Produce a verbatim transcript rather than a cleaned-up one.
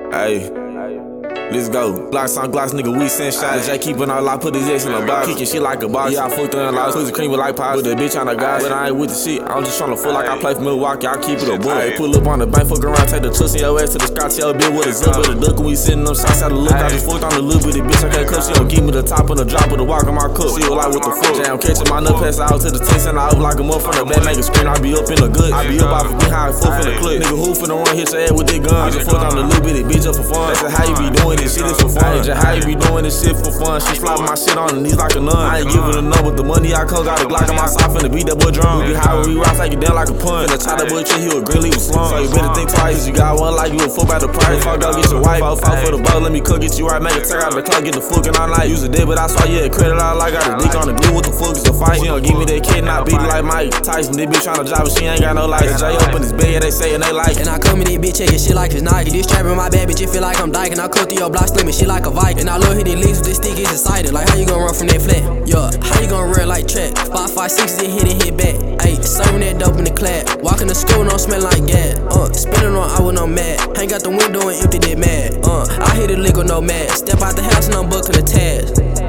Hey, let's go. Glocks on Glocks, nigga, we send shots. J keepin' all lock, put his ass in the box. Kickin' shit like a boss. Yeah, I fucked her in lost. Pussy cream with like pies. Put that bitch on the guys. But I ain't with the shit. I'm just tryna feel like I play for Milwaukee. I keep it a boy. Hey, pull up on the bank, fuck around, take the tuss in your ass to the Scotch. Your bitch with a zip with a duck. When we sitting them shots out the look. I just fucked on the little bitty bitch. I can't cut. She don't give me the top and the drop of the walk in my cup. She was like, what the fuck? Jam catching my nut, pass out to the taste and I up like a muff from the back, make a screen. I be up in the good. I be up off of behind, full in the clip. Nigga, who finna run hit your ass with that gun? I just fucked on the little bitty bitch up for fun. That's how you be doing this shit, is for fun. Just how you be doing this shit for fun. She flopping my shit on the knees like a nun. I ain't giving a number, the money I come, got a Glock on my side, finna beat that boy drum. We be high, we rock, take it down like a pun. Finna tie that boy chick, he was green, leave a slum. So you better think twice, you got one like you a fool by the price. Fuck up, get your wife, fall for the boat, let me cook, get you right, make it take out the clock, get the fucking all night. Use a day, but I saw you yeah, credit all like got a dick on the glue, what the fuck is the fight? She don't give me that kid, not beat it like Mike Tyson. This bitch tryna drive, but she ain't got no license. J up in his bed, they say and they like it. And I come in this bitch checking shit like it's Nike. This trapping my bad bitch, it feel like I'm dyking. I cut through your block, slimming shit like a Viking. And I love hitting leaves with this stick, it's excited. Like how you gon' run from that flat? Yeah, how you gon' run like track? Five, five, six, then hit and hit back. Ayy, serving that dope in the clap. Walking to school, no smell like gas. Uh, spinning on, I was no mad. Hang out the window and empty that mad. Uh, I hit a lick with no mad. Step out the house and I'm bucking the tags.